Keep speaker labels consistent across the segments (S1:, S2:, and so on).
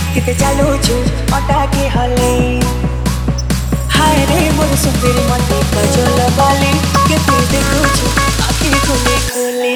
S1: किते चालुछु अटा के हले हाय रे मोर सुंदरी मते कजल बाली केते देखुछु आखि खोले खोले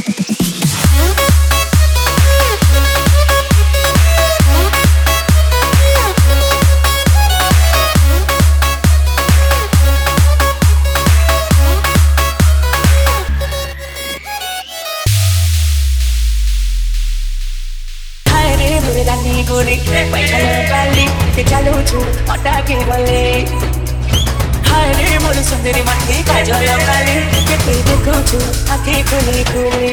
S1: रानी गोरी पैसा बाली के चालुछु अटा के हले हाय रे मोर सुंदरी मते कजल बाली केते देखुछु आखि खोले खोले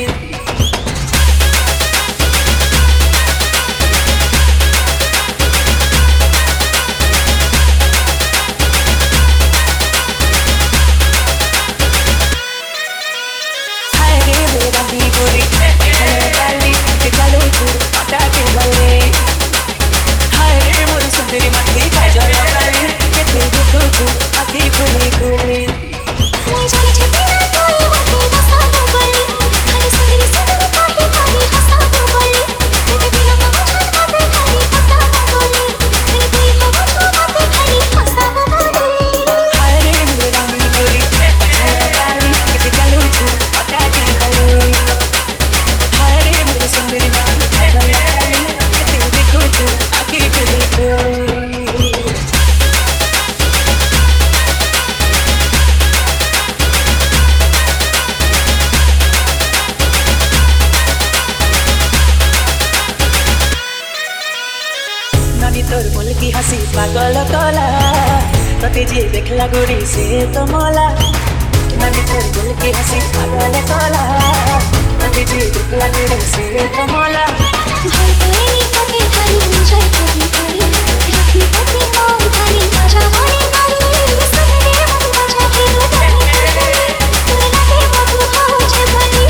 S1: तोर बोल की हंसी पागल कला तते जे देखला गोरी से तो मोला नानी तोर बोल की हंसी पागल कला तते जे देखला गोरी से तो मोला
S2: भाई कोई पते हरी मुझे कभी कोई रखी पते मां हरी मजा हरी मारी सरे हम मजा के लगाने तूने लगे बाबू हो जे भली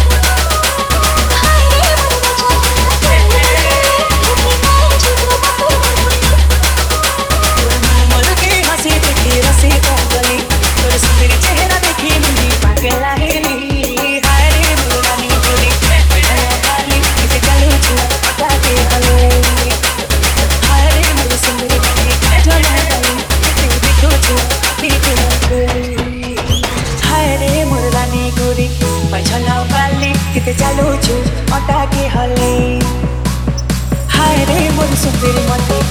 S2: हाय रे मन मजा के लेकिन मैं जीतो बाबू
S1: चालुछु अटा के हले हाय रे मोर सुंदरी मते